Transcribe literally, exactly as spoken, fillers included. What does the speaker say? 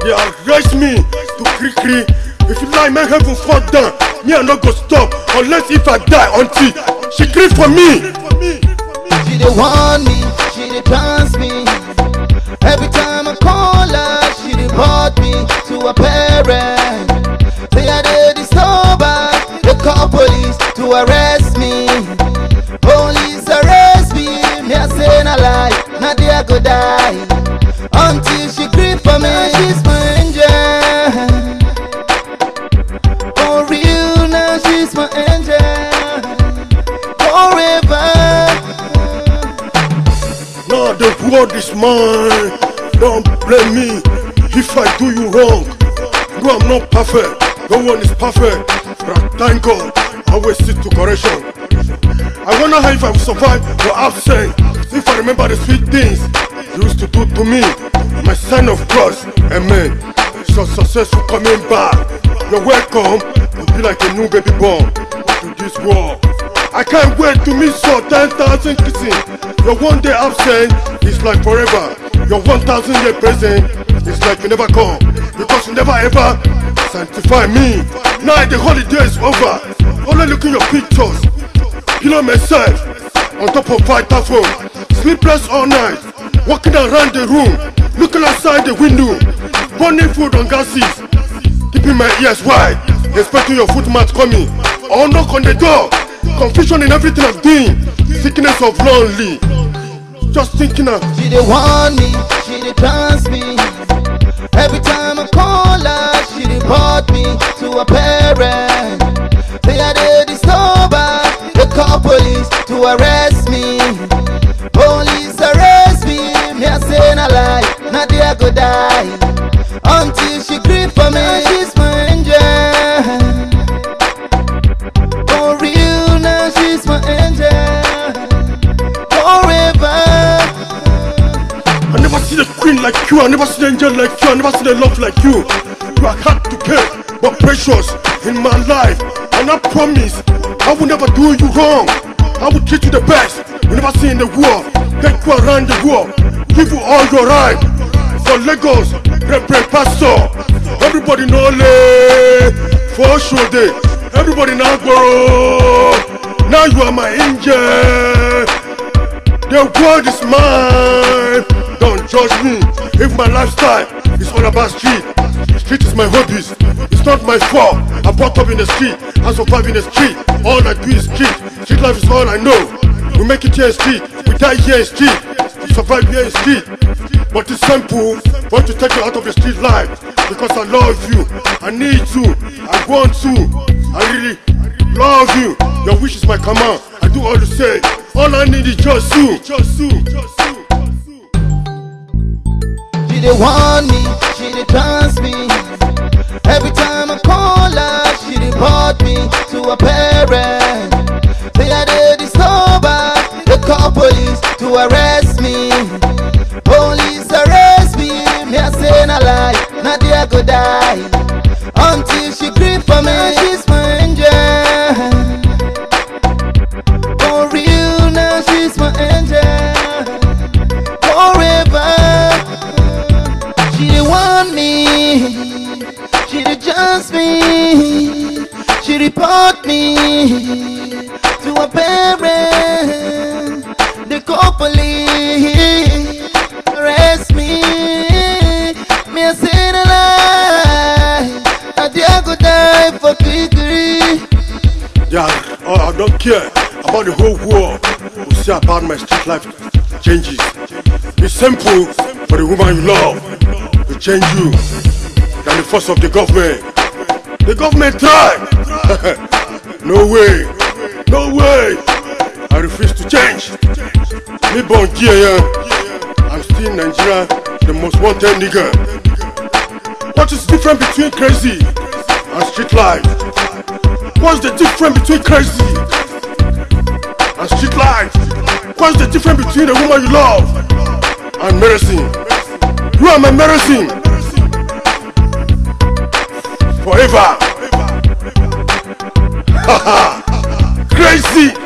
They arrest me to kri-kri. If you lie, make heaven fall down. Me I no go stop unless if I die until she cry for me. She dey want me, she dey trust me. Every time I call her, she dey report me to her parents. Say I dey disturb her, they call police to arrest me. Police arrest me, me I say na lie, na there I go die. Until she grip for me, she's my angel. For real now, she's my angel. Forever. Now the world is mine. Don't blame me if I do you wrong. No, I'm not perfect. No one is perfect. But I thank God I always seek to correction. I wonder how if I will survive your absence. If I remember the sweet things you used to do to me, my sign of cross, amen. So successful coming back. You're welcome to be like a new baby born to this world. I can't wait to meet your ten thousand kissing. Your one day absent is like forever. Your one thousand year present is like you never come. Because you never ever sanctify me. Now the holiday is over. Only looking your pictures. Pillow myself on top of vital phone. Sleepless all night. Walking around the room. Looking outside the window. Burning food on gases. Keeping my ears wide. Expecting your footmat coming. Or knock on the door. Confusion in everything I'm doing. Sickness of lonely. Just thinking of. She dey want me, she dey trust me. Every time I call her, she report me to her parents. Say I dey disturb her, they call police to arrest me. Police arrest me, me I say na lie, na there I go die. Until she grip for me, she's my angel. For real now, she's my angel. Forever. I never seen a queen like you, I never seen an angel like you, I never seen a love like you. You are hard to pay, but precious in my life. And I promise, I will never do you wrong. I will treat you the best. You never see in the world. Take you around the world, give you all your right. For Lagos, Reverend Pastor, everybody know le for sure day. Everybody now grow. Now you are my angel. The world is mine. Don't judge me if my lifestyle is all about street. Street is my hobbies. It's not my fault. I brought up in the street. I survive in the street. All I do is street. Street life is all I know. We make it here in street. We die here in street. We survive here in street. But it's simple for you to take you out of the street life. Because I love you. I need to. I want to. I really love you. Your wish is my command. I do all you say. All I need is just you. Just you. Just you. She dey want me, she dey trust me. Every time I call her, she report me to her parents. Say I dey disturb her, they call police to arrest me. Police arrest me, me I say na lie, na there I go die. Until she grip for me, she's my angel. For real now, she's my angel. Forever. She dey want me, she dey trust me. She report me to her parents. They call police, arrest me. Me I say no lie, I dare I go die for kri-kri. Yeah, oh, I don't care about the whole world. We say about my street life changes. It's simple for the woman you love to change you than the force of the government. The government try. No way, no way. I refuse to change. Me born here, I'm still in Nigeria, the most wanted nigga. What is the difference between crazy and street life? What's the difference between crazy and street life? What's the difference between the woman you love and medicine? You are my medicine. Forever. Haha. Crazy.